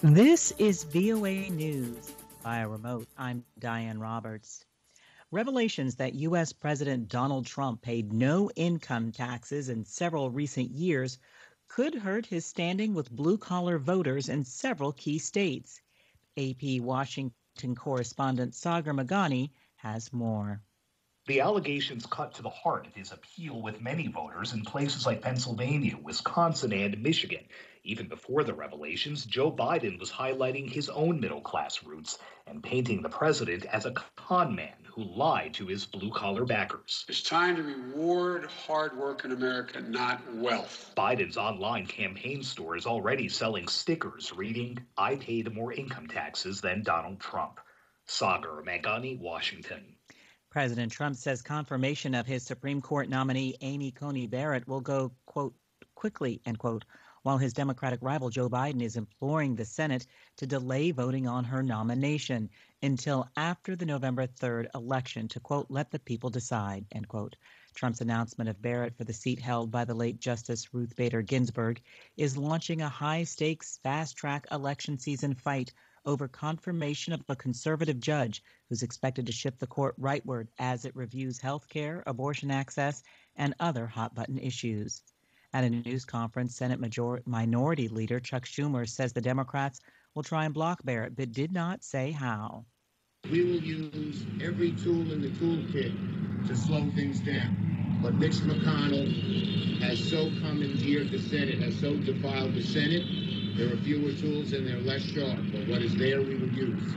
This is VOA News. Via remote, I'm Diane Roberts. Revelations that U.S. President Donald Trump paid no income taxes in several recent years could hurt his standing with blue-collar voters in several key states. AP Washington correspondent Sagar Meghani has more. The allegations cut to the heart of his appeal with many voters in places like Pennsylvania, Wisconsin, and Michigan. Even before the revelations, Joe Biden was highlighting his own middle-class roots and painting the president as a con man who lied to his blue-collar backers. It's time to reward hard work in America, not wealth. Biden's online campaign store is already selling stickers reading, "I paid more income taxes than Donald Trump." Sagar Meghani, Washington. President Trump says confirmation of his Supreme Court nominee Amy Coney Barrett will go, quote, quickly, end quote, while his Democratic rival Joe Biden is imploring the Senate to delay voting on her nomination until after the November 3rd election to, quote, let the people decide, end quote. Trump's announcement of Barrett for the seat held by the late Justice Ruth Bader Ginsburg is launching a high-stakes, fast-track election season fight over confirmation of a conservative judge who's expected to shift the court rightward as it reviews health care, abortion access, and other hot-button issues. At a news conference, Senate Minority Leader Chuck Schumer says the Democrats will try and block Barrett, but did not say how. We will use every tool in the toolkit to slow things down. But Mitch McConnell has so commandeered the Senate, has so defiled the Senate. There are fewer tools and they're less sharp, but what is there we will use.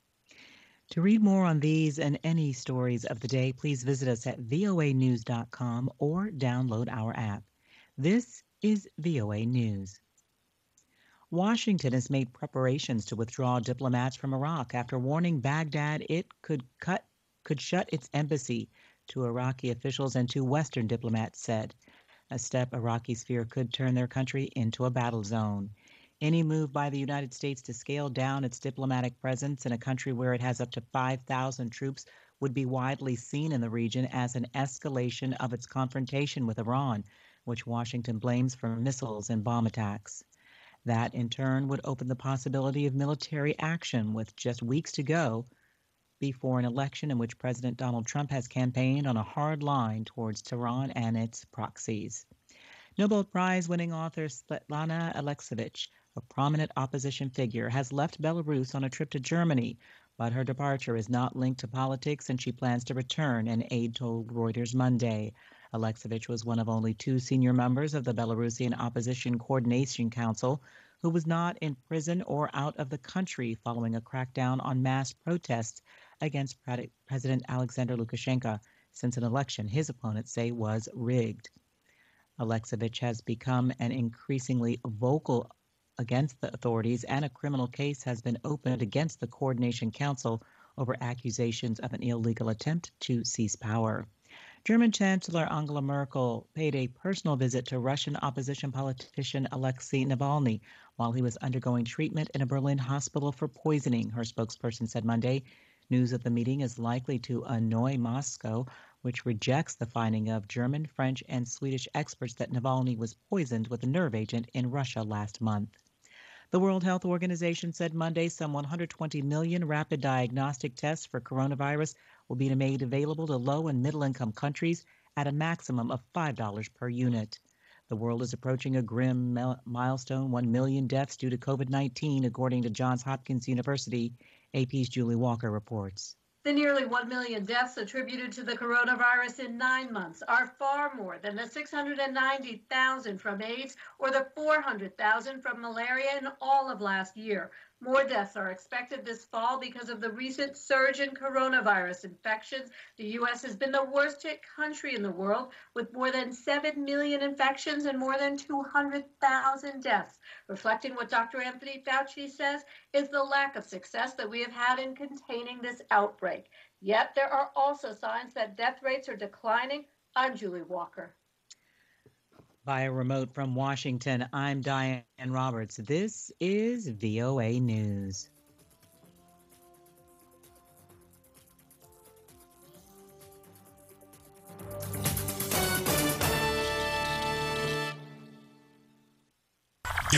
To read more on these and any stories of the day, please visit us at voanews.com or download our app. This is VOA News. Washington has made preparations to withdraw diplomats from Iraq after warning Baghdad it could shut its embassy to Iraqi officials and two Western diplomats said. A step Iraqis fear could turn their country into a battle zone. Any move by the United States to scale down its diplomatic presence in a country where it has up to 5,000 troops would be widely seen in the region as an escalation of its confrontation with Iran, which Washington blames for missiles and bomb attacks. That, in turn, would open the possibility of military action with just weeks to go before an election in which President Donald Trump has campaigned on a hard line towards Tehran and its proxies. Nobel Prize-winning author Svetlana Alexievich, a prominent opposition figure, has left Belarus on a trip to Germany, but her departure is not linked to politics and she plans to return, an aide told Reuters Monday. Alexievich was one of only two senior members of the Belarusian Opposition Coordination Council who was not in prison or out of the country following a crackdown on mass protests against President Alexander Lukashenko since an election his opponents say was rigged. Alexievich has become an increasingly vocal against the authorities, and a criminal case has been opened against the Coordination Council over accusations of an illegal attempt to seize power. German Chancellor Angela Merkel paid a personal visit to Russian opposition politician Alexei Navalny while he was undergoing treatment in a Berlin hospital for poisoning, her spokesperson said Monday. News of the meeting is likely to annoy Moscow, which rejects the finding of German, French, and Swedish experts that Navalny was poisoned with a nerve agent in Russia last month. The World Health Organization said Monday some 120 million rapid diagnostic tests for coronavirus will be made available to low- and middle-income countries at a maximum of $5 per unit. The world is approaching a grim milestone, 1 million deaths due to COVID-19, according to Johns Hopkins University. AP's Julie Walker reports. The nearly 1 million deaths attributed to the coronavirus in 9 months are far more than the 690,000 from AIDS or the 400,000 from malaria in all of last year. More deaths are expected this fall because of the recent surge in coronavirus infections. The U.S. has been the worst hit country in the world with more than 7 million infections and more than 200,000 deaths. Reflecting what Dr. Anthony Fauci says is the lack of success that we have had in containing this outbreak. Yet there are also signs that death rates are declining. I'm Julie Walker. Via remote from Washington, I'm Diane Roberts. This is VOA News.